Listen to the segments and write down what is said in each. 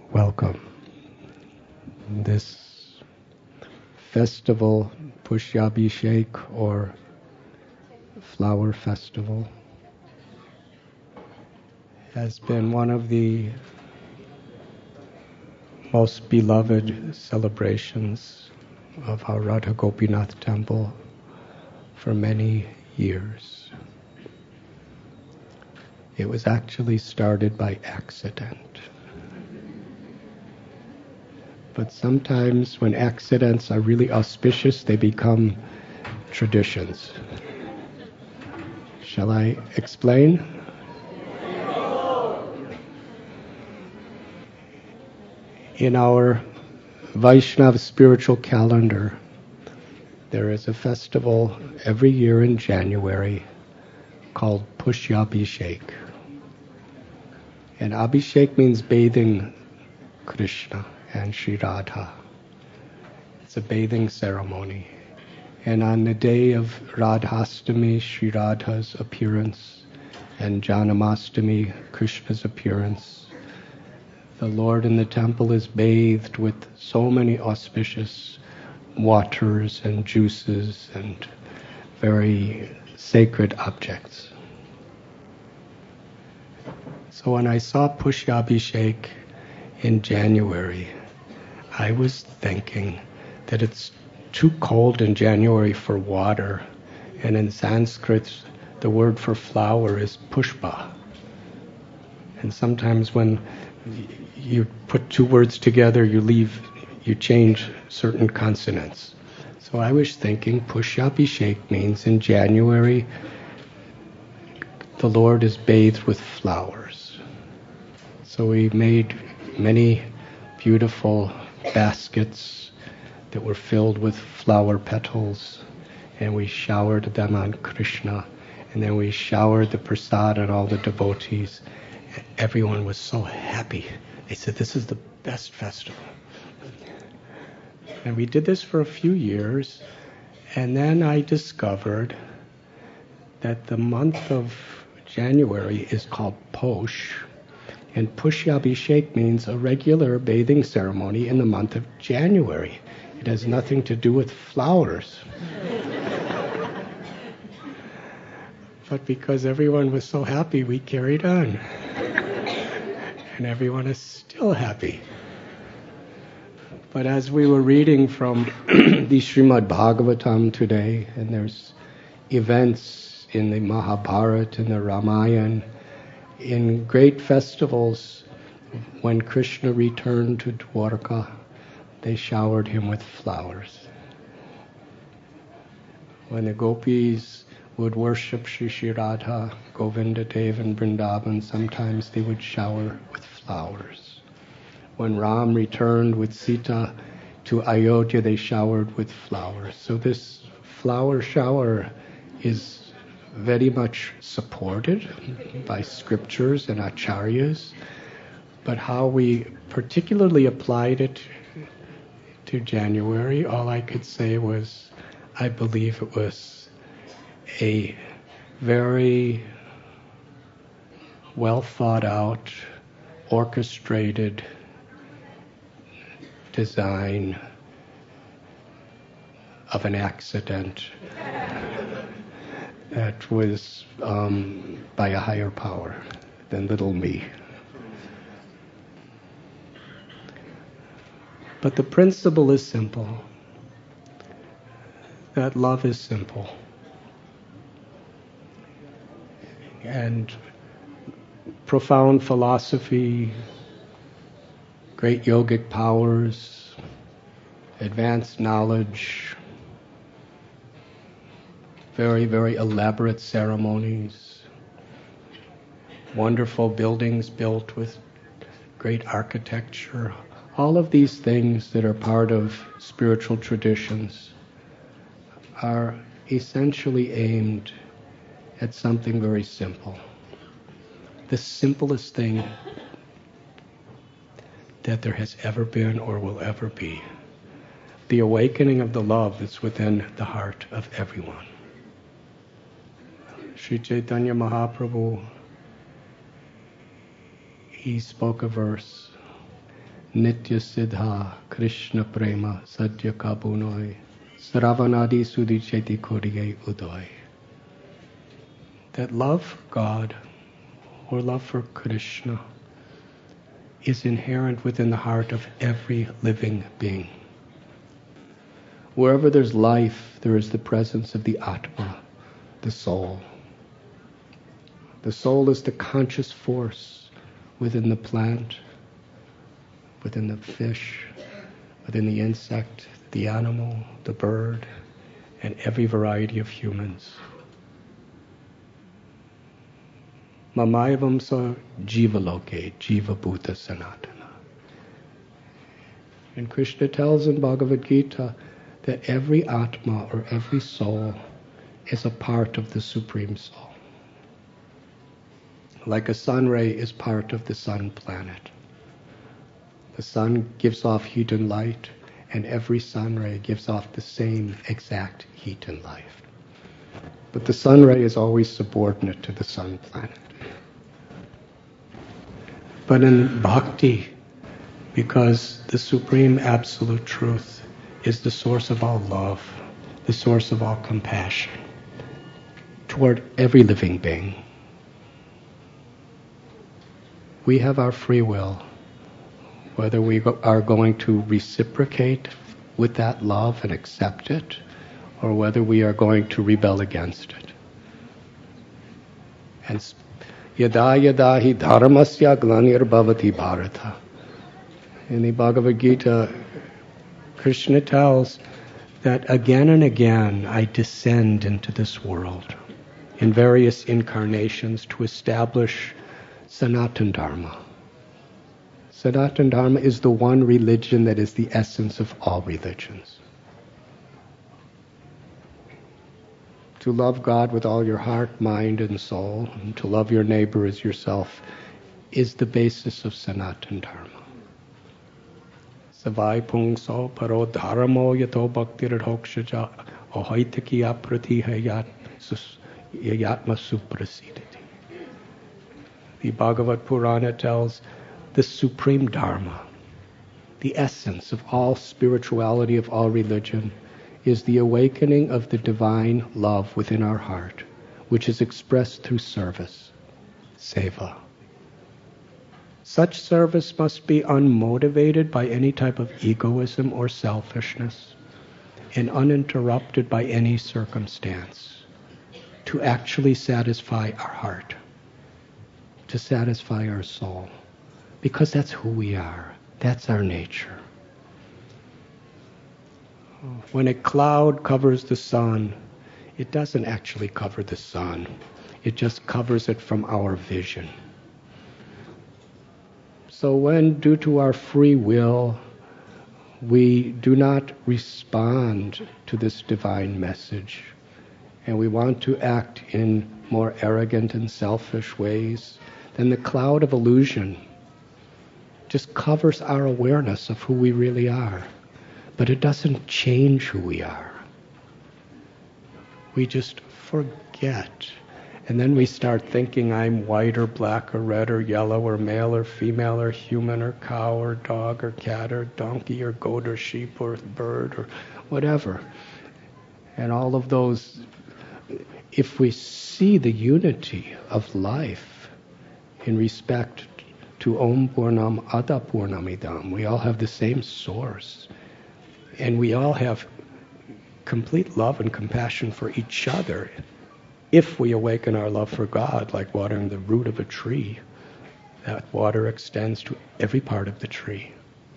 Welcome. This festival, Pushyabhishek, or Flower Festival, has been one of the most beloved celebrations of our Radha Gopinath temple for many years. It was actually started by accident. But sometimes when accidents are really auspicious, they become traditions. Shall I explain? In our Vaishnava spiritual calendar, there is a festival every year in January called Pushyabhishek. And Abhishek means bathing Krishna and Sri Radha. It's a bathing ceremony. And on the day of Radhastami, Sri Radha's appearance, and Janamastami, Krishna's appearance, the Lord in the temple is bathed with so many auspicious waters and juices and very sacred objects. So when I saw Pushyabhishek in January, I was thinking that it's too cold in January for water, and in Sanskrit the word for flower is pushpa. And sometimes when you put two words together, you change certain consonants. So I was thinking Pushyabhishek means in January the Lord is bathed with flowers. So we made many beautiful baskets that were filled with flower petals, and we showered them on Krishna, and then we showered the prasad on all the devotees. Everyone was so happy. They said, this is the best festival. And we did this for a few years, and then I discovered that the month of January is called Posh, and Pushyabhishek means a regular bathing ceremony in the month of January. It has nothing to do with flowers. But because everyone was so happy, we carried on. And everyone is still happy. But as we were reading from the Srimad Bhagavatam today, and there's events in the Mahabharata and the Ramayana, in great festivals, when Krishna returned to Dwarka, they showered him with flowers. When the gopis would worship Shri Radha, Govinda Dev and Vrindavan, sometimes they would shower with flowers. When Ram returned with Sita to Ayodhya, they showered with flowers. So this flower shower is very much supported by scriptures and acharyas, but how we particularly applied it to January, all I could say was, I believe it was a very well thought out, orchestrated design of an accident that was by a higher power than little me. But the principle is simple, that love is simple. And profound philosophy, great yogic powers, advanced knowledge, very, very elaborate ceremonies, wonderful buildings built with great architecture, all of these things that are part of spiritual traditions are essentially aimed at something very simple. The simplest thing that there has ever been or will ever be. The awakening of the love that's within the heart of everyone. Sri Chaitanya Mahaprabhu, he spoke a verse Nitya Siddha Krishna Prema Sadhya Kabunoi Sravanadi Sudhi Cheti Kodiye Udoy. That love for God or love for Krishna is inherent within the heart of every living being. Wherever there's life, there is the presence of the Atma, the soul. The soul is the conscious force within the plant, within the fish, within the insect, the animal, the bird, and every variety of humans. Mamayavam sa jivaloke, jiva bhuta sanatana. And Krishna tells in Bhagavad Gita that every Atma or every soul is a part of the Supreme Soul. Like a sun ray is part of the sun planet. The sun gives off heat and light, and every sun ray gives off the same exact heat and light. But the sun ray is always subordinate to the sun planet. But in bhakti, because the supreme absolute truth is the source of all love, the source of all compassion toward every living being, we have our free will, whether we are going to reciprocate with that love and accept it, or whether we are going to rebel against it. And yada yada hi dharmasya glanir bhavati bharata. In the Bhagavad Gita, Krishna tells that again and again I descend into this world in various incarnations to establish Sanatana Dharma. Sanatana Dharma is the one religion that is the essence of all religions. To love God with all your heart, mind, and soul, and to love your neighbor as yourself, is the basis of Sanatana Dharma. Savai pungso paro dharmo yato bhaktir hokshaja ahoitaki aprati yatma suprasidati. The Bhagavad Purana tells the supreme Dharma, the essence of all spirituality, of all religion, is the awakening of the divine love within our heart, which is expressed through service, seva. Such service must be unmotivated by any type of egoism or selfishness, and uninterrupted by any circumstance, to actually satisfy our heart, to satisfy our soul, because that's who we are. That's our nature. When a cloud covers the sun, it doesn't actually cover the sun. It just covers it from our vision. So when, due to our free will, we do not respond to this divine message, and we want to act in more arrogant and selfish ways, then the cloud of illusion just covers our awareness of who we really are. But it doesn't change who we are. We just forget. And then we start thinking I'm white or black or red or yellow or male or female or human or cow or dog or cat or donkey or goat or sheep or bird or whatever. And all of those, if we see the unity of life in respect to Om Purnam Ada Purnamidam, we all have the same source. And we all have complete love and compassion for each other. If we awaken our love for God, like watering the root of a tree, that water extends to every part of the tree.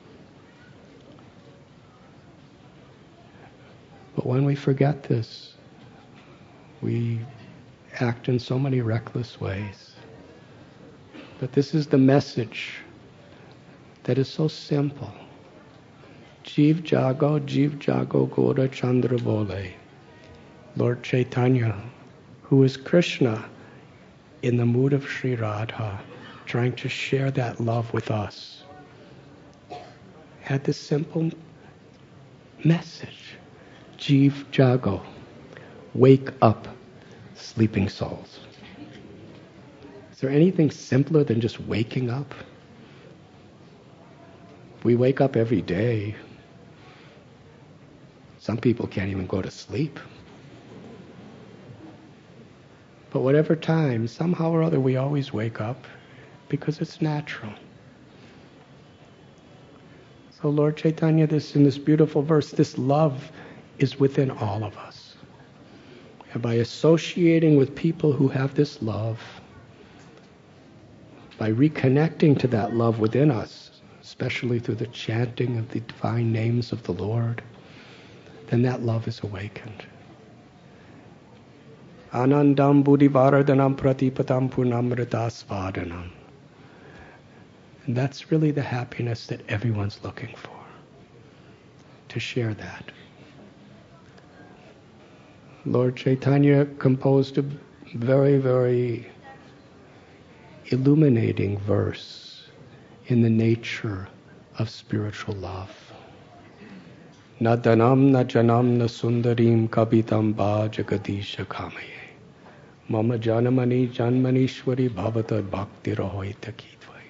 But when we forget this, we act in so many reckless ways. But this is the message that is so simple. Jiv Jago Gora Chandra Bole. Lord Chaitanya, who is Krishna in the mood of Sri Radha, trying to share that love with us, had this simple message. Jiv Jago, wake up, sleeping souls. Is there anything simpler than just waking up? We wake up every day. Some people can't even go to sleep. But whatever time, somehow or other, we always wake up because it's natural. So Lord Chaitanya, in this beautiful verse, this love is within all of us. And by associating with people who have this love, by reconnecting to that love within us, especially through the chanting of the divine names of the Lord, then that love is awakened. Anandam buddhivardhanam pratipatam purnamritasvadanam. And that's really the happiness that everyone's looking for, to share that. Lord Chaitanya composed a very, very illuminating verse in the nature of spiritual love. Na dhanam na janam na sundarim kabitam ba jagadisha kamaye. Mama janamani janmanishwari bhavata bhakti rahoita kidvai.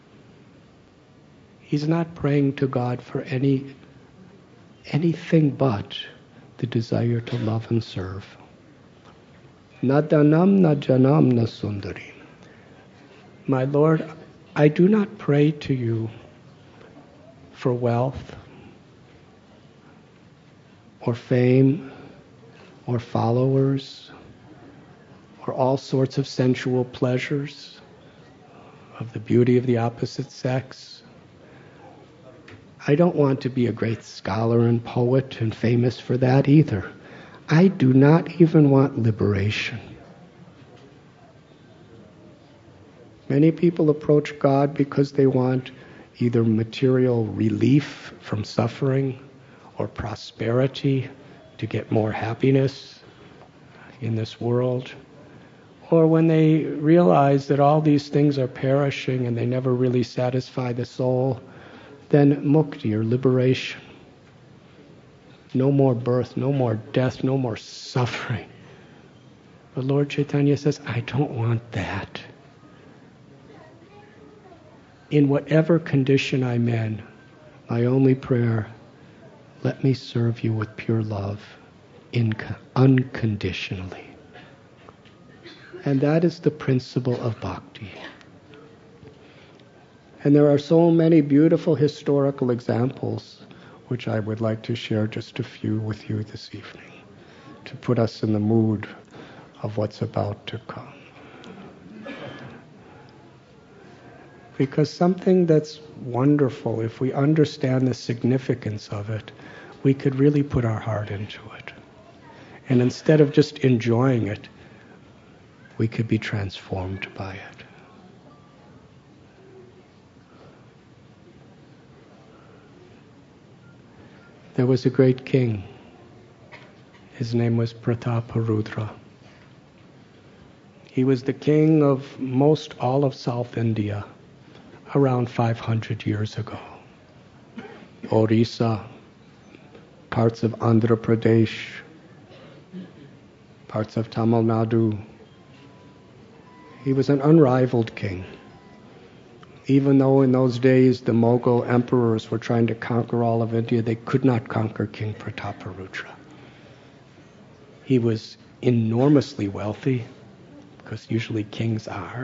He's not praying to God for anything but the desire to love and serve. Na dhanam na janam na sundarim. My Lord, I do not pray to you for wealth or fame or followers or all sorts of sensual pleasures of the beauty of the opposite sex. I don't want to be a great scholar and poet and famous for that either. I do not even want liberation. Many people approach God because they want either material relief from suffering or prosperity to get more happiness in this world. Or when they realize that all these things are perishing and they never really satisfy the soul, then mukti, or liberation. No more birth, no more death, no more suffering. But Lord Chaitanya says, I don't want that. In whatever condition I'm in, my only prayer, let me serve you with pure love, unconditionally. And that is the principle of bhakti. And there are so many beautiful historical examples which I would like to share just a few with you this evening to put us in the mood of what's about to come. Because something that's wonderful, if we understand the significance of it, we could really put our heart into it. And instead of just enjoying it, we could be transformed by it. There was a great king. His name was Prataparudra. He was the king of most all of South India around 500 years ago. Orissa, parts of Andhra Pradesh, parts of Tamil Nadu. He was an unrivaled king. Even though in those days the Mughal emperors were trying to conquer all of India, they could not conquer King Prataparudra. He was enormously wealthy, because usually kings are.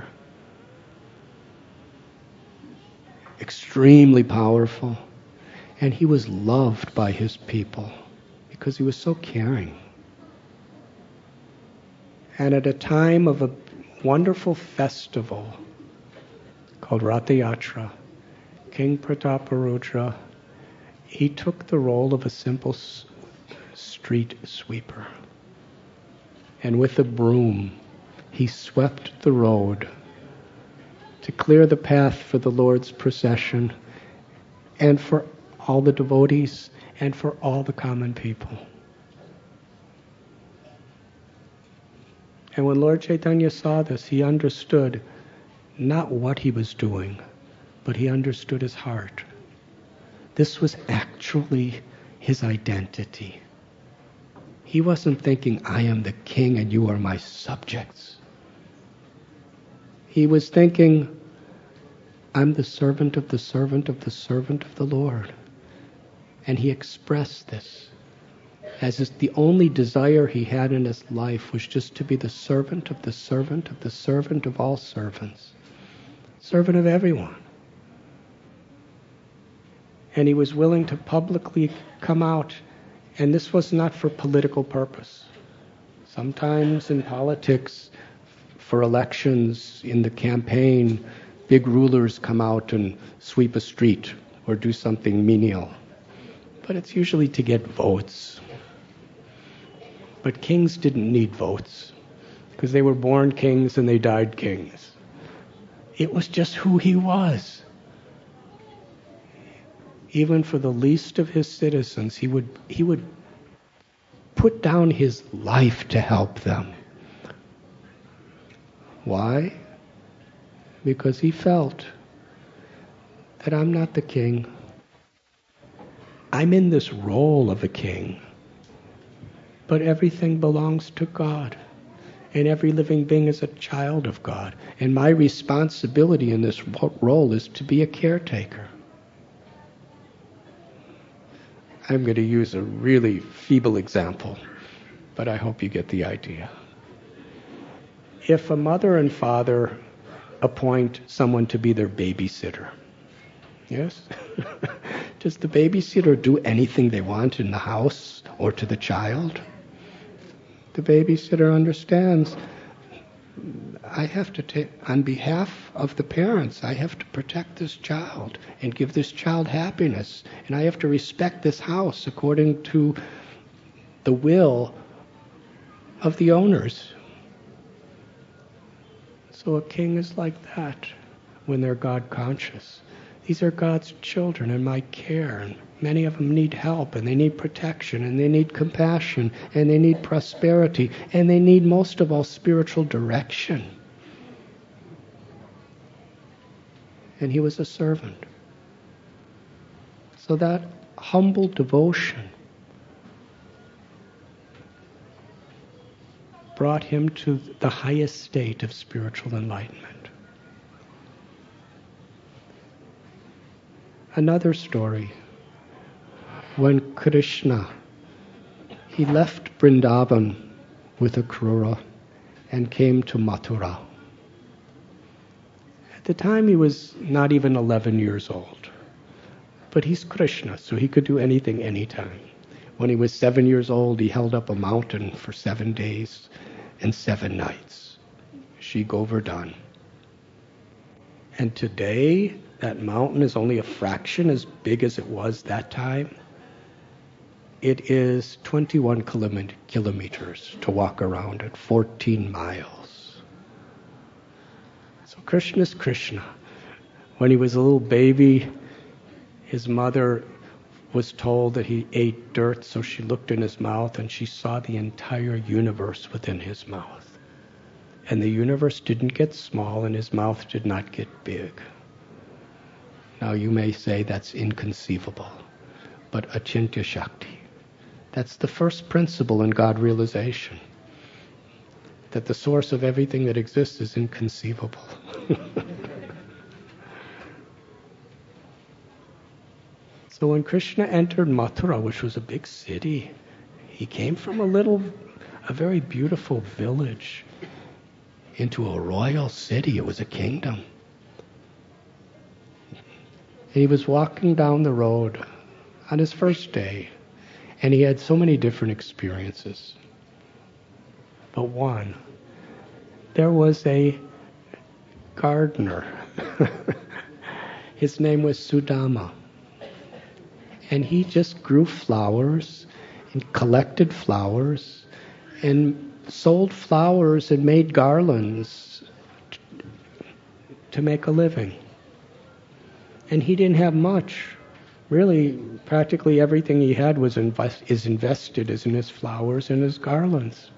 Extremely powerful. And he was loved by his people because he was so caring. And at a time of a wonderful festival called Ratha Yatra, King Prataparudra, he took the role of a simple street sweeper. And with a broom, he swept the road to clear the path for the Lord's procession and for all the devotees and for all the common people. And when Lord Chaitanya saw this, he understood not what he was doing, but he understood his heart. This was actually his identity. He wasn't thinking, I am the king and you are my subjects. He was thinking, I'm the servant of the servant of the servant of the Lord. And he expressed this as the only desire he had in his life was just to be the servant of the servant of the servant of all servants. Servant of everyone. And he was willing to publicly come out, and this was not for political purpose. Sometimes in politics, for elections, in the campaign, big rulers come out and sweep a street or do something menial. But it's usually to get votes. But kings didn't need votes, because they were born kings and they died kings. It was just who he was. Even for the least of his citizens, he would put down his life to help them. Why? Because he felt that I'm not the king. I'm in this role of a king. But everything belongs to God. And every living being is a child of God. And my responsibility in this role is to be a caretaker. I'm going to use a really feeble example, but I hope you get the idea. If a mother and father appoint someone to be their babysitter, yes? Does the babysitter do anything they want in the house or to the child? The babysitter understands, I have to take, on behalf of the parents, I have to protect this child and give this child happiness. And I have to respect this house according to the will of the owners. So a king is like that when they're God conscious. These are God's children in my care, and many of them need help, and they need protection, and they need compassion, and they need prosperity, and they need most of all spiritual direction. And he was a servant. So that humble devotion brought him to the highest state of spiritual enlightenment. Another story, when Krishna, he left Vrindavan with Akrura and came to Mathura. At the time he was not even 11 years old, but he's Krishna, so he could do anything anytime. When he was 7 years old, he held up a mountain for 7 days and 7 nights. Shri Govardhan. And today, that mountain is only a fraction as big as it was that time. It is 21 kilometers to walk around it, 14 miles. So Krishna's Krishna. When he was a little baby, his mother was told that he ate dirt, so she looked in his mouth and she saw the entire universe within his mouth. And the universe didn't get small and his mouth did not get big. Now you may say that's inconceivable, but Achintya Shakti. That's the first principle in God realization, that the source of everything that exists is inconceivable. So when Krishna entered Mathura, which was a big city, he came from a very beautiful village into a royal city. It was a kingdom. And he was walking down the road on his first day, and he had so many different experiences. But one, there was a gardener. His name was Sudama. And he just grew flowers and collected flowers and sold flowers and made garlands to make a living. And he didn't have much. Really, practically everything he had was invested in his flowers and his garlands.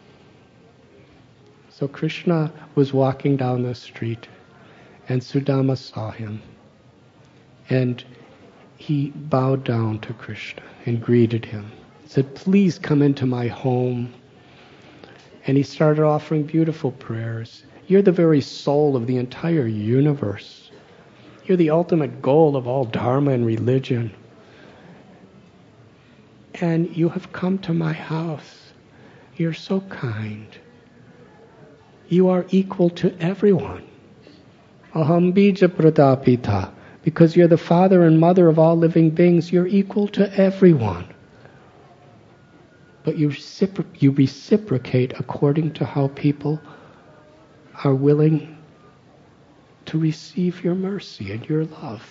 So Krishna was walking down the street, and Sudama saw him. And he bowed down to Krishna and greeted him. Said, "Please come into my home." And he started offering beautiful prayers. You're the very soul of the entire universe. You're the ultimate goal of all dharma and religion. And you have come to my house. You're so kind. You are equal to everyone. Aham bija pradapita. Because you're the father and mother of all living beings, you're equal to everyone. But you reciprocate according to how people are willing to receive your mercy and your love.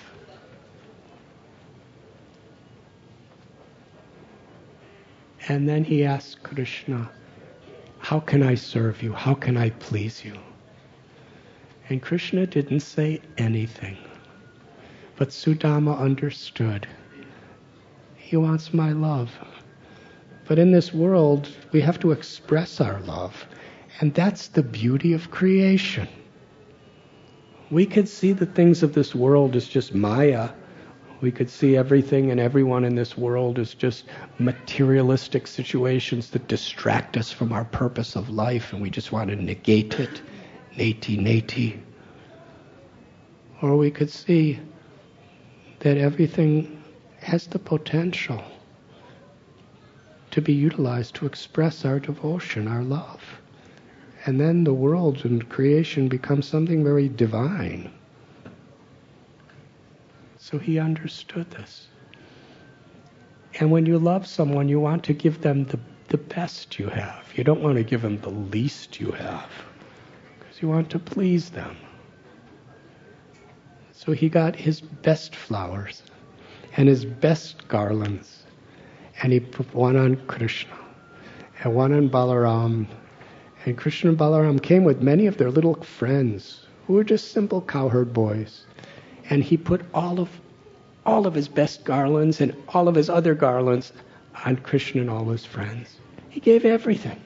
And then he asked Krishna, how can I serve you? How can I please you? And Krishna didn't say anything. But Sudama understood. He wants my love. But in this world, we have to express our love. And that's the beauty of creation. We could see the things of this world as just Maya. We could see everything and everyone in this world as just materialistic situations that distract us from our purpose of life, and we just want to negate it. Neti. Or we could see that everything has the potential to be utilized to express our devotion, our love. And then the world and creation becomes something very divine. So he understood this. And when you love someone, you want to give them the best you have. You don't want to give them the least you have, because you want to please them. So he got his best flowers and his best garlands, and he put one on Krishna and one on Balaram. And Krishna and Balaram came with many of their little friends who were just simple cowherd boys. And he put all of his best garlands and all of his other garlands on Krishna and all his friends. He gave everything.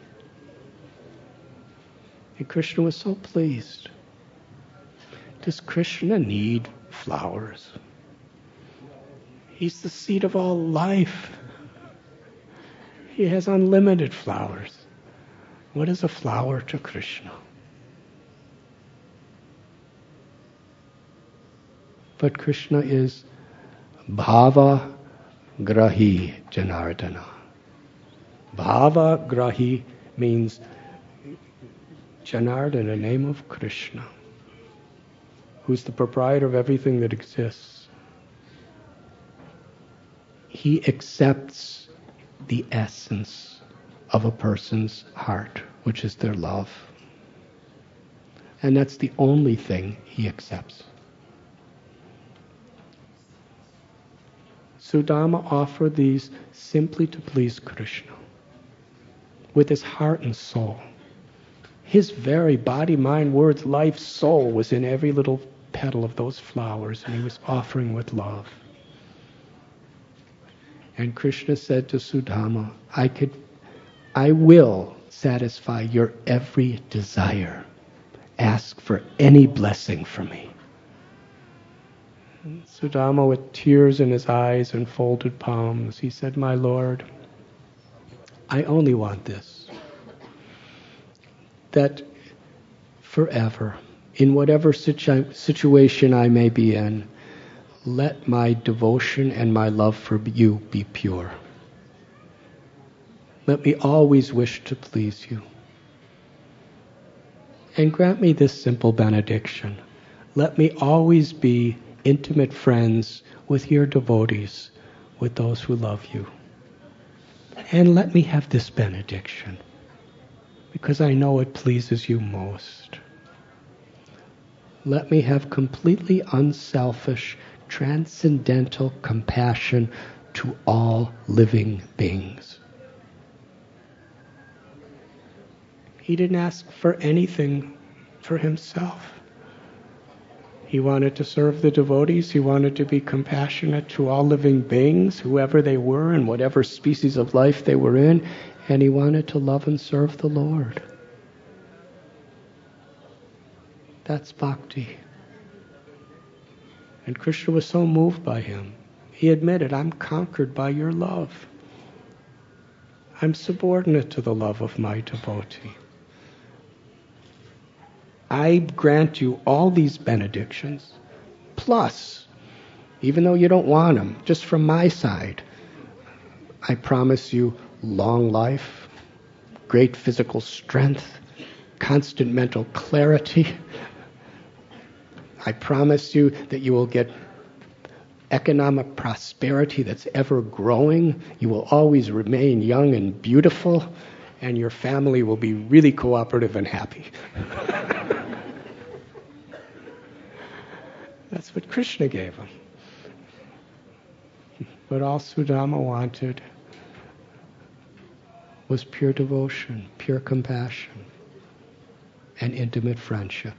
And Krishna was so pleased. Does Krishna need flowers? He's the seed of all life. He has unlimited flowers. What is a flower to Krishna? But Krishna is Bhava Grahi Janardana. Bhava Grahi means Janardana, the name of Krishna, who's the proprietor of everything that exists. He accepts the essence of a person's heart, which is their love. And that's the only thing he accepts. Sudama offered these simply to please Krishna, with his heart and soul. His very body, mind, words, life, soul was in every little petal of those flowers, and he was offering with love. And Krishna said to Sudama, I will satisfy your every desire. Ask for any blessing from me. And Sudama, with tears in his eyes and folded palms, he said, my Lord, I only want this. That forever, in whatever situation I may be in, let my devotion and my love for you be pure. Let me always wish to please you. And grant me this simple benediction. Let me always be intimate friends with your devotees, with those who love you. And let me have this benediction, because I know it pleases you most. Let me have completely unselfish, transcendental compassion to all living beings. He didn't ask for anything for himself. He wanted to serve the devotees. He wanted to be compassionate to all living beings, whoever they were and whatever species of life they were in. And he wanted to love and serve the Lord. That's bhakti. And Krishna was so moved by him. He admitted, I'm conquered by your love. I'm subordinate to the love of my devotee. I grant you all these benedictions Plus, even though you don't want them, just from my side, I promise you long life, great physical strength, constant mental clarity. I promise you that you will get economic prosperity that's ever growing. You will always remain young and beautiful, and your family will be really cooperative and happy. That's what Krishna gave him. But all Sudama wanted was pure devotion, pure compassion, and intimate friendship.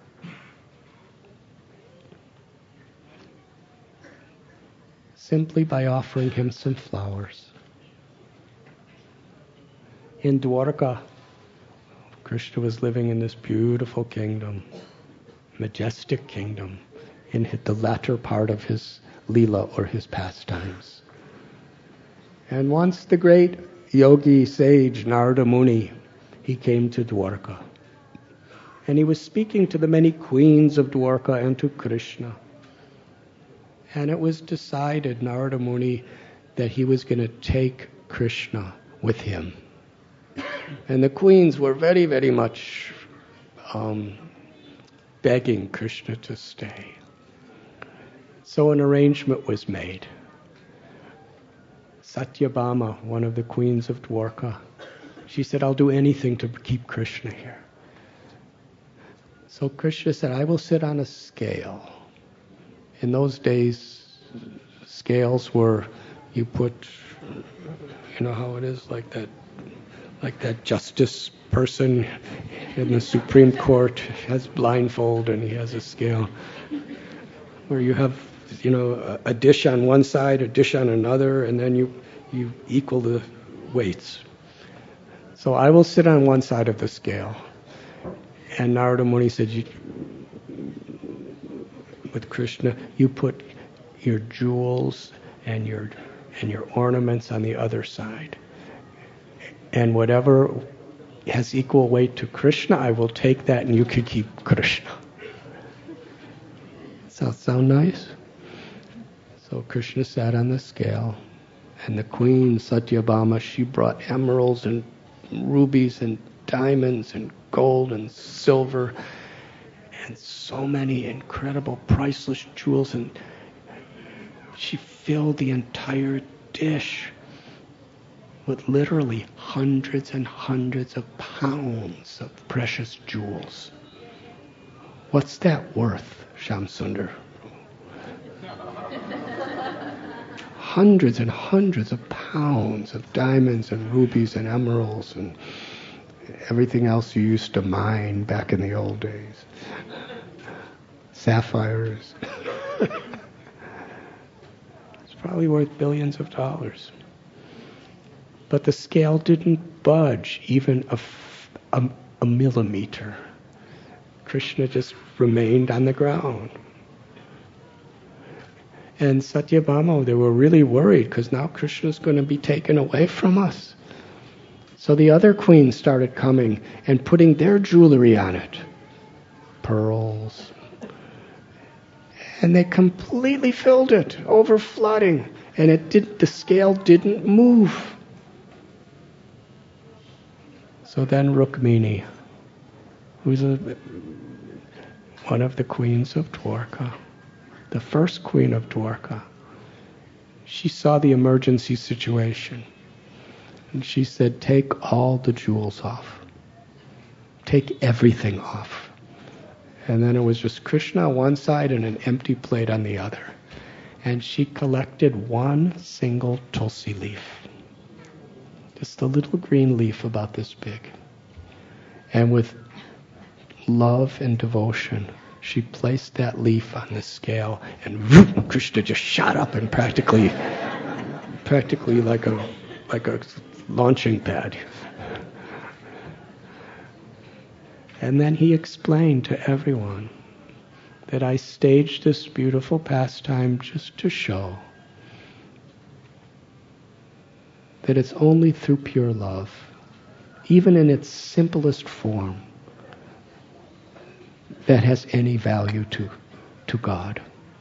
Simply by offering him some flowers. In Dwarka, Krishna was living in this beautiful kingdom, majestic kingdom, in the latter part of his Leela or his pastimes. And once the great yogi sage Narada Muni, he came to Dwarka. And he was speaking to the many queens of Dwarka and to Krishna. And it was decided, Narada Muni, that he was going to take Krishna with him. And the queens were very, very much begging Krishna to stay. So an arrangement was made. Satyabhama, one of the queens of Dwarka, she said, I'll do anything to keep Krishna here. So Krishna said, I will sit on a scale. In those days, scales were, you put, you know how it is, like that justice person in the Supreme Court has blindfold and he has a scale, where you have, you know, a dish on one side, a dish on another, and then you equal the weights. So I will sit on one side of the scale. And Narada Muni said, with Krishna, you put your jewels and your ornaments on the other side. And whatever has equal weight to Krishna, I will take that and you can keep Krishna. Does that sound nice? So Krishna sat on the scale, and the queen Satyabhama, she brought emeralds and rubies and diamonds and gold and silver and so many incredible priceless jewels, and she filled the entire dish with literally hundreds and hundreds of pounds of precious jewels. What's that worth, Shamsundar? Hundreds and hundreds of pounds of diamonds and rubies and emeralds and everything else you used to mine back in the old days. Sapphires. It's probably worth billions of dollars. But the scale didn't budge even a millimeter. Krishna just remained on the ground. And Satyabhama, they were really worried because now Krishna's going to be taken away from us. So the other queens started coming and putting their jewelry on it. Pearls. And they completely filled it, overflooding. And the scale didn't move. So then Rukmini, who's one of the queens of Dwarka, the first queen of Dwarka, she saw the emergency situation. And she said, take all the jewels off. Take everything off. And then it was just Krishna on one side and an empty plate on the other. And she collected one single tulsi leaf. Just a little green leaf about this big. And with love and devotion, she placed that leaf on the scale, and whoop, Krishna just shot up and practically like a launching pad. And then he explained to everyone that I staged this beautiful pastime just to show that it's only through pure love, even in its simplest form, that has any value to God.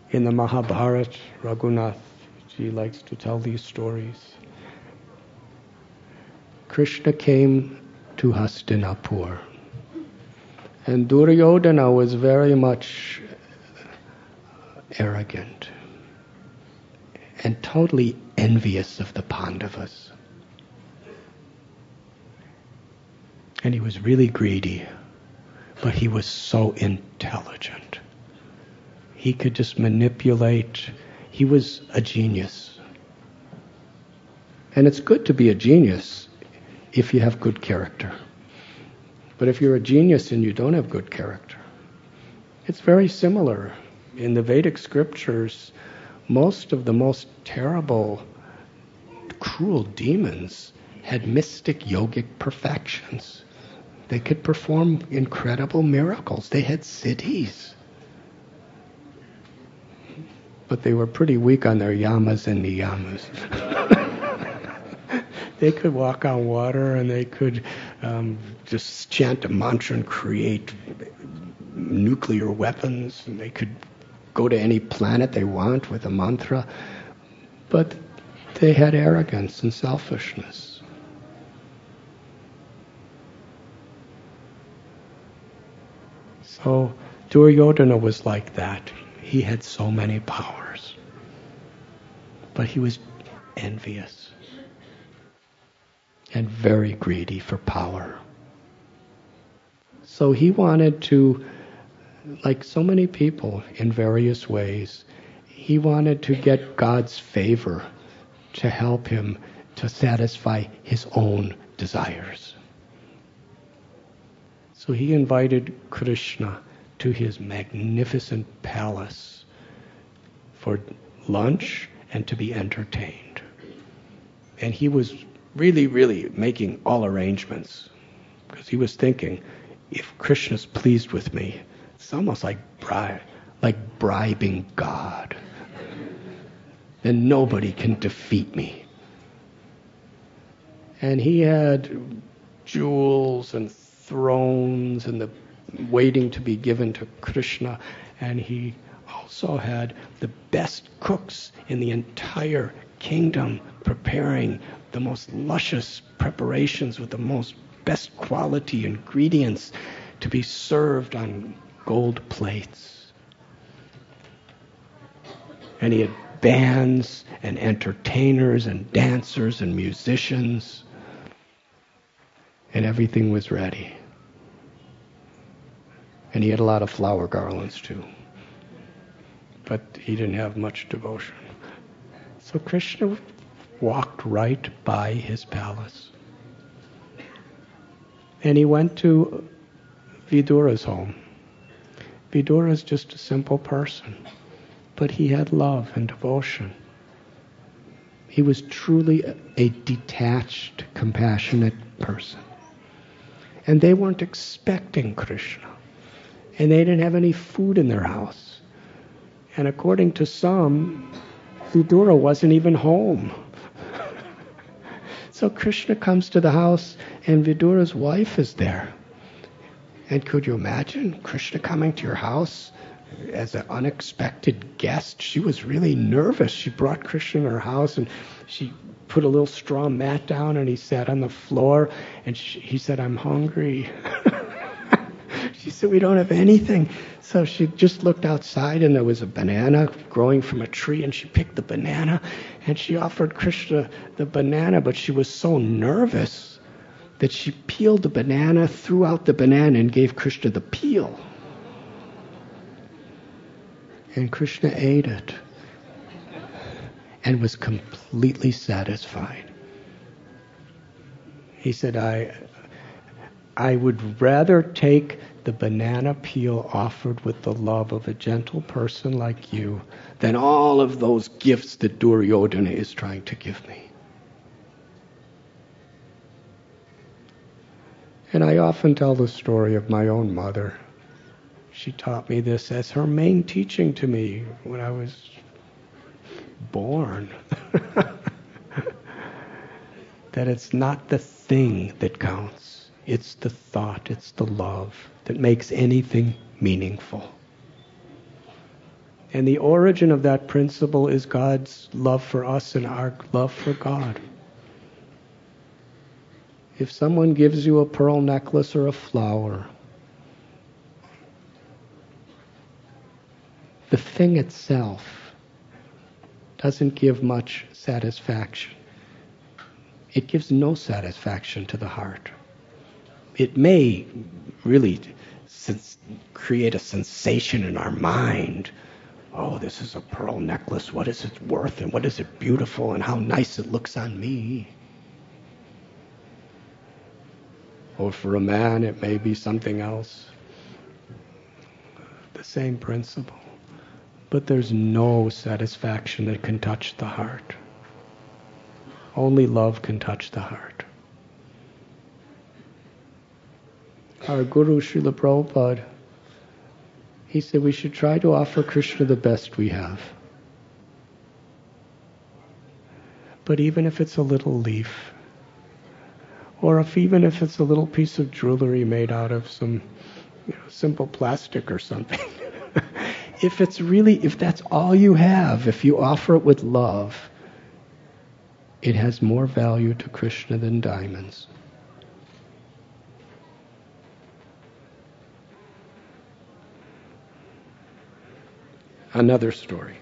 In the Mahabharata, Raghunath ji likes to tell these stories. Krishna came to Hastinapur, and Duryodhana was very much arrogant and totally envious of the Pandavas. And he was really greedy, but he was so intelligent. He could just manipulate. He was a genius. And it's good to be a genius if you have good character. But if you're a genius and you don't have good character, it's very similar. In the Vedic scriptures, most of the most terrible, cruel demons had mystic yogic perfections. They could perform incredible miracles. They had siddhis. But they were pretty weak on their yamas and niyamas. They could walk on water, and they could just chant a mantra and create nuclear weapons, and they could go to any planet they want with a mantra. But they had arrogance and selfishness. So Duryodhana was like that. He had so many powers. But he was envious and very greedy for power. So he wanted to, like so many people in various ways, he wanted to get God's favor to help him to satisfy his own desires. So he invited Krishna to his magnificent palace for lunch and to be entertained. And he was really, really making all arrangements, because he was thinking, if Krishna's pleased with me, it's almost like bribing God. Then nobody can defeat me. And he had jewels and thrones and the waiting to be given to Krishna, and he also had the best cooks in the entire kingdom preparing the most luscious preparations with the most best quality ingredients to be served on gold plates. And he had bands and entertainers and dancers and musicians, and everything was ready. And he had a lot of flower garlands too, but he didn't have much devotion. So Krishna walked right by his palace. And he went to Vidura's home. Vidura's just a simple person, but he had love and devotion. He was truly a detached, compassionate person. And they weren't expecting Krishna. And they didn't have any food in their house. And according to some, Vidura wasn't even home. So Krishna comes to the house, and Vidura's wife is there. And could you imagine Krishna coming to your house as an unexpected guest? She was really nervous. She brought Krishna in her house, and she put a little straw mat down, and he sat on the floor, and he said, "I'm hungry." She said, "We don't have anything." So she just looked outside, and there was a banana growing from a tree, and she picked the banana, and she offered Krishna the banana, but she was so nervous that she peeled the banana, threw out the banana, and gave Krishna the peel. And Krishna ate it and was completely satisfied. He said, I would rather take the banana peel offered with the love of a gentle person like you than all of those gifts that Duryodhana is trying to give me. And I often tell the story of my own mother. She taught me this as her main teaching to me when I was born. That it's not the thing that counts. It's the thought, it's the love that makes anything meaningful. And the origin of that principle is God's love for us and our love for God. If someone gives you a pearl necklace or a flower, the thing itself doesn't give much satisfaction. It gives no satisfaction to the heart. It may really create a sensation in our mind. Oh, this is a pearl necklace. What is it worth? And what is it beautiful? And how nice it looks on me. Or for a man, it may be something else. The same principle. But there's no satisfaction that can touch the heart. Only love can touch the heart. Our Guru, Srila Prabhupada, he said we should try to offer Krishna the best we have. But even if it's a little leaf, or even if it's a little piece of jewelry made out of some simple plastic or something, if that's all you have, if you offer it with love, it has more value to Krishna than diamonds. Another story.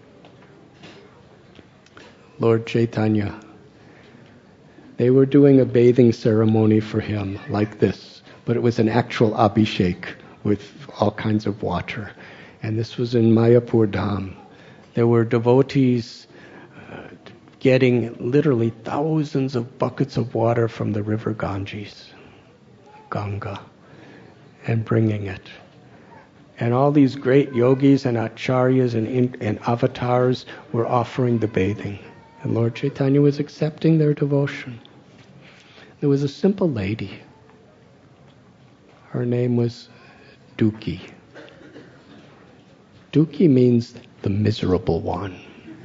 Lord Chaitanya, they were doing a bathing ceremony for him like this, but it was an actual abhishek with all kinds of water. And this was in Mayapur Dham. There were devotees getting literally thousands of buckets of water from the river Ganges, Ganga, and bringing it. And all these great yogis and acharyas and avatars were offering the bathing. And Lord Chaitanya was accepting their devotion. There was a simple lady. Her name was Duki. Duki means the miserable one.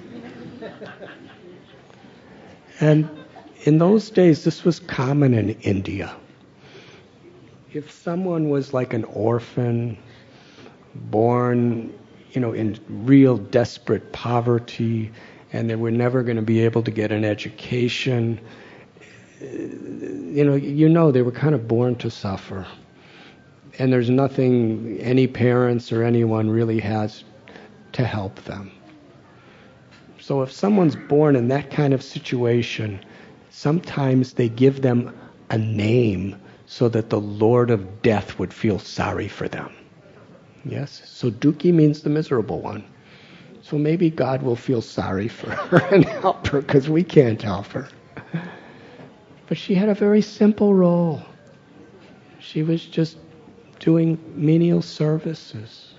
And in those days, this was common in India. If someone was like an orphan, born, in real desperate poverty, and they were never going to be able to get an education, they were kind of born to suffer. And there's nothing any parents or anyone really has to help them. So if someone's born in that kind of situation, sometimes they give them a name so that the Lord of Death would feel sorry for them. Yes? So Duki means the miserable one. So maybe God will feel sorry for her and help her because we can't help her. But she had a very simple role. She was just doing menial services.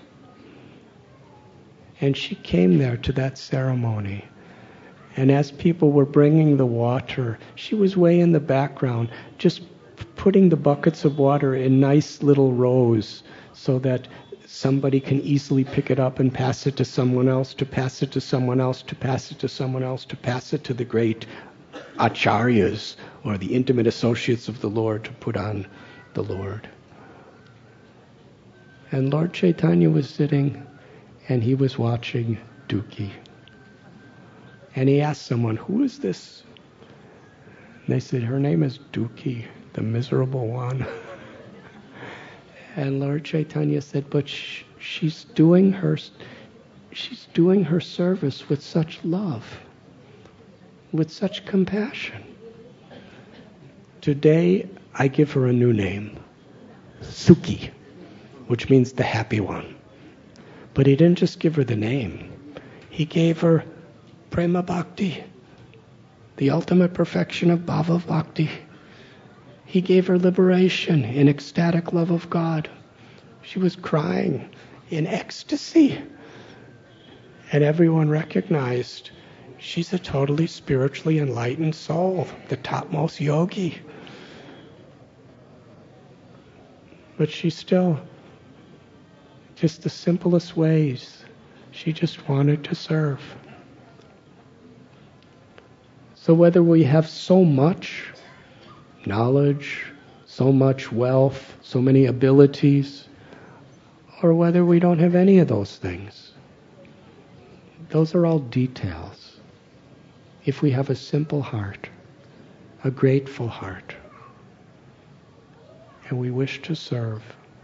And she came there to that ceremony. And as people were bringing the water, she was way in the background, just putting the buckets of water in nice little rows so that somebody can easily pick it up and pass it to someone else, to pass it to someone else, to pass it to someone else, to pass it to the great acharyas or the intimate associates of the Lord to put on the Lord. And Lord Chaitanya was sitting and he was watching Duki. And he asked someone, "Who is this?" And they said, "Her name is Duki, the miserable one." And Lord Chaitanya said, "But she's doing her service with such love, with such compassion. Today I give her a new name, Sukhi, which means the happy one." But he didn't just give her the name. He gave her Prema Bhakti, the ultimate perfection of Bhava Bhakti. He gave her liberation in ecstatic love of God. She was crying in ecstasy. And everyone recognized she's a totally spiritually enlightened soul, the topmost yogi. But she still, just the simplest ways, she just wanted to serve. So whether we have so much knowledge, so much wealth, so many abilities, or whether we don't have any of those things, those are all details. If we have a simple heart, a grateful heart, and we wish to serve,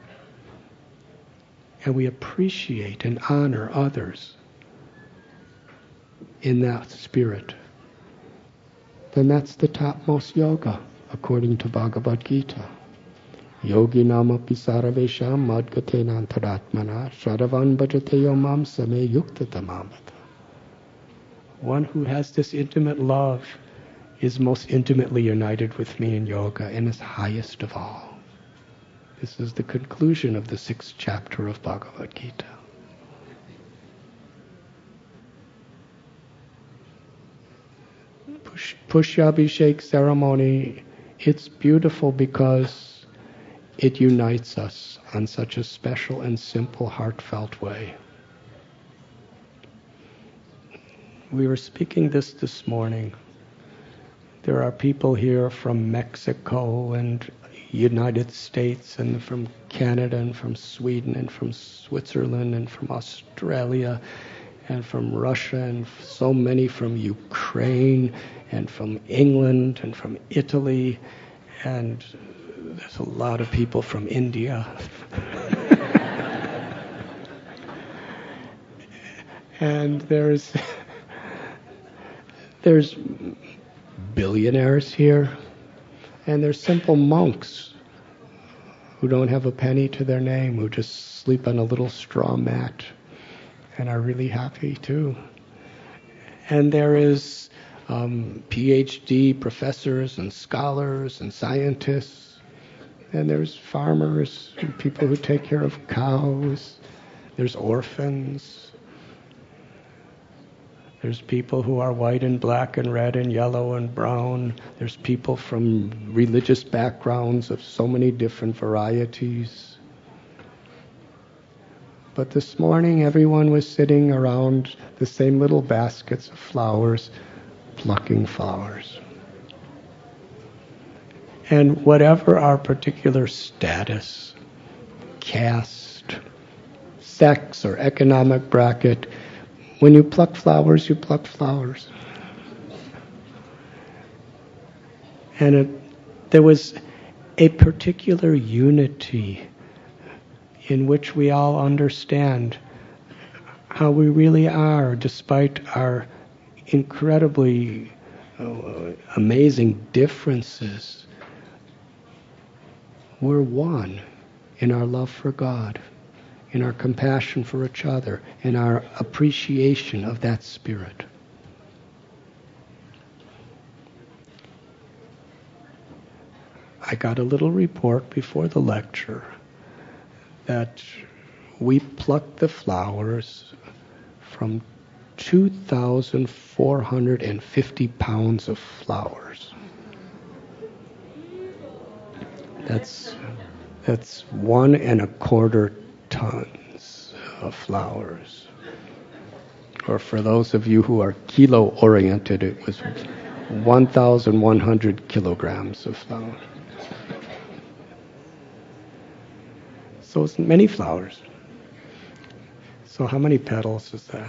and we appreciate and honor others in that spirit, then that's the topmost yoga, according to Bhagavad Gita. Yogi namapi saravesham madgatena antaratmana sharavan bhajate yomam same yuktatamamata. One who has this intimate love is most intimately united with me in yoga and is highest of all. This is the conclusion of the 6th chapter of Bhagavad Gita. Pushyabhishek ceremony, it's beautiful because it unites us on such a special and simple, heartfelt way. We were speaking this morning. There are people here from Mexico and United States and from Canada and from Sweden and from Switzerland and from Australia and from Russia and so many from Ukraine and from England and from Italy, and there's a lot of people from India. And there's billionaires here, and there's simple monks who don't have a penny to their name, who just sleep on a little straw mat and are really happy too. And there is PhD professors and scholars and scientists, and there's farmers and people who take care of cows. There's orphans. There's people who are white and black and red and yellow and brown. There's people from religious backgrounds of so many different varieties. But this morning everyone was sitting around the same little baskets of flowers, plucking flowers. And whatever our particular status, caste, sex, or economic bracket, when you pluck flowers, you pluck flowers. And there was a particular unity in which we all understand how we really are, despite our incredibly amazing differences. We're one in our love for God, in our compassion for each other, in our appreciation of that spirit. I got a little report before the lecture that we plucked the flowers from 2,450 pounds of flowers. That's 1.25 tons of flowers. Or for those of you who are kilo-oriented, it was 1,100 kilograms of flower. So it's many flowers. So how many petals is that?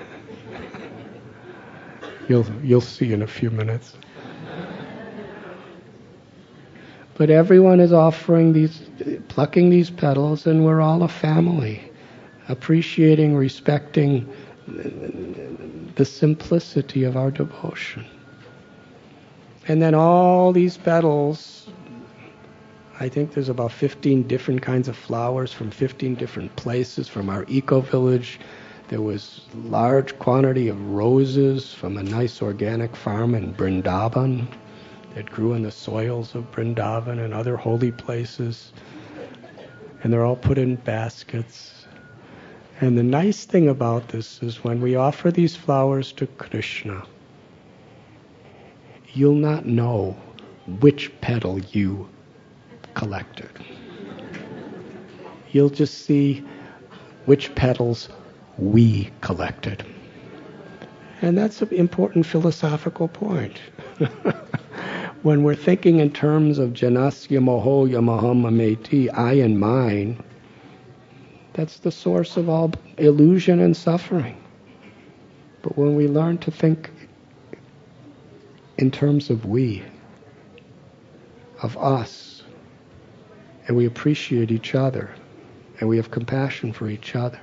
You'll see in a few minutes. But everyone is plucking these petals, and we're all a family, appreciating, respecting the simplicity of our devotion. And then all these petals, I think there's about 15 different kinds of flowers from 15 different places from our eco-village. There was large quantity of roses from a nice organic farm in Vrindavan that grew in the soils of Vrindavan and other holy places. And they're all put in baskets. And the nice thing about this is when we offer these flowers to Krishna, you'll not know which petal you collected. You'll just see which petals we collected. And that's an important philosophical point. When we're thinking in terms of janasya moho yamaham mameti, I and mine, that's the source of all illusion and suffering. But when we learn to think in terms of we, of us, and we appreciate each other, and we have compassion for each other,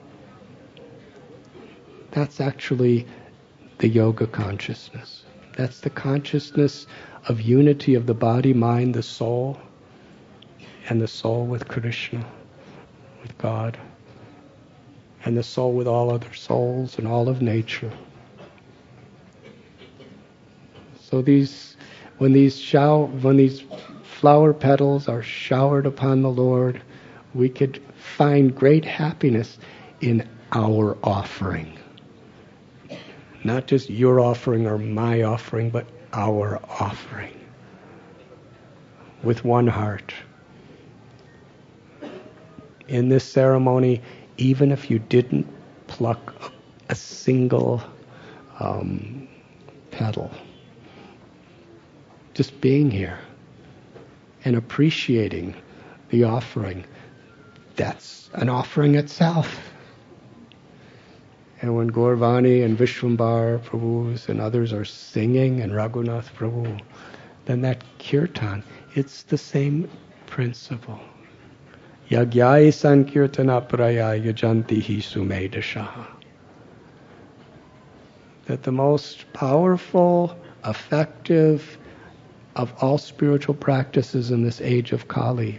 that's actually the yoga consciousness. That's the consciousness of unity of the body, mind, the soul, and the soul with Krishna, with God, and the soul with all other souls and all of nature. So when these flower petals are showered upon the Lord, we could find great happiness in our offering. Not just your offering or my offering, but our offering. With one heart. In this ceremony, even if you didn't pluck a single petal, just being here and appreciating the offering, that's an offering itself. And when Gaurvani and Vishwambar Prabhus and others are singing, and Raghunath Prabhu, then that kirtan, it's the same principle. Yagyai sankirtana praya yajantihi sumedashaha. That the most powerful, effective of all spiritual practices in this age of Kali,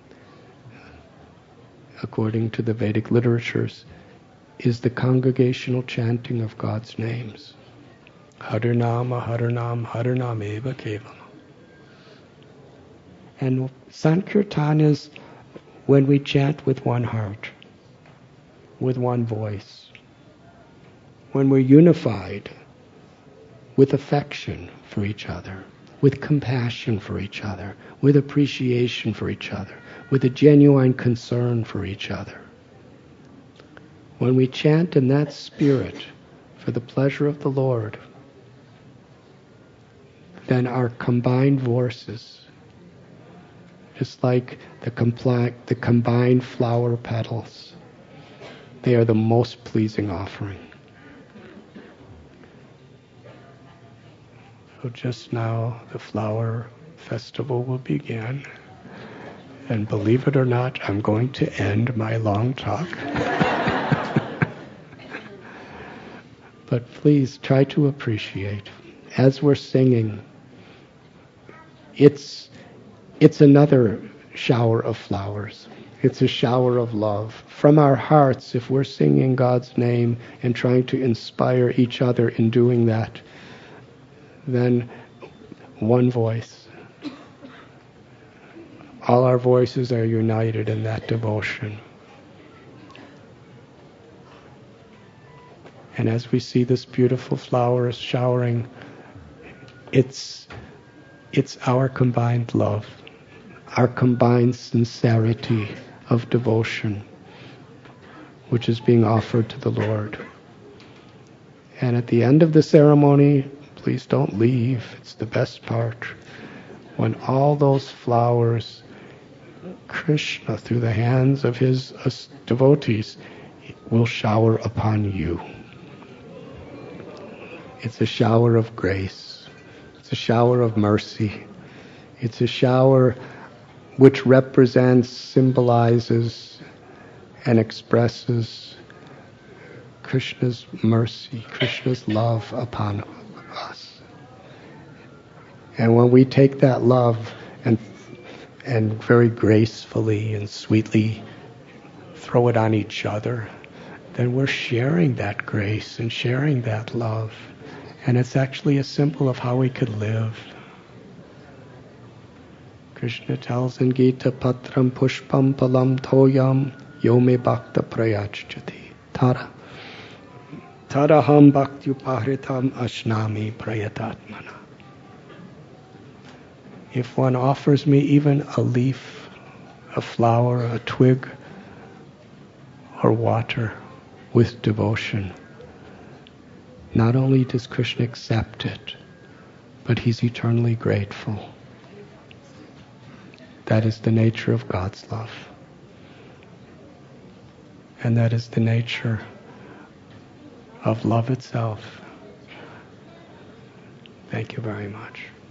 according to the Vedic literatures, is the congregational chanting of God's names. Harinama, Harinam, Harinam eva kevalam. And Sankirtan is when we chant with one heart, with one voice, when we're unified with affection for each other, with compassion for each other, with appreciation for each other, with a genuine concern for each other. When we chant in that spirit for the pleasure of the Lord, then our combined voices, just like the combined flower petals, they are the most pleasing offering. So just now the flower festival will begin. And believe it or not, I'm going to end my long talk. But please try to appreciate, as we're singing, it's another shower of flowers. It's a shower of love. From our hearts, if we're singing God's name and trying to inspire each other in doing that, then one voice. All our voices are united in that devotion. And as we see this beautiful flowers showering, it's our combined love, our combined sincerity of devotion, which is being offered to the Lord. And at the end of the ceremony, please don't leave, it's the best part, when all those flowers, Krishna, through the hands of his devotees, will shower upon you. It's a shower of grace. It's a shower of mercy. It's a shower which represents, symbolizes, and expresses Krishna's mercy, Krishna's love upon us. And when we take that love and very gracefully and sweetly throw it on each other, then we're sharing that grace and sharing that love. And it's actually a symbol of how we could live. Krishna tells in Gita, Patram Pushpam Palam Toyam Yome Bhakta Prayachati Tara Taraham Bhaktyupahritam Ashnami Prayatatmana. If one offers me even a leaf, a flower, a twig, or water with devotion, not only does Krishna accept it, but he's eternally grateful. That is the nature of God's love. And that is the nature of love itself. Thank you very much.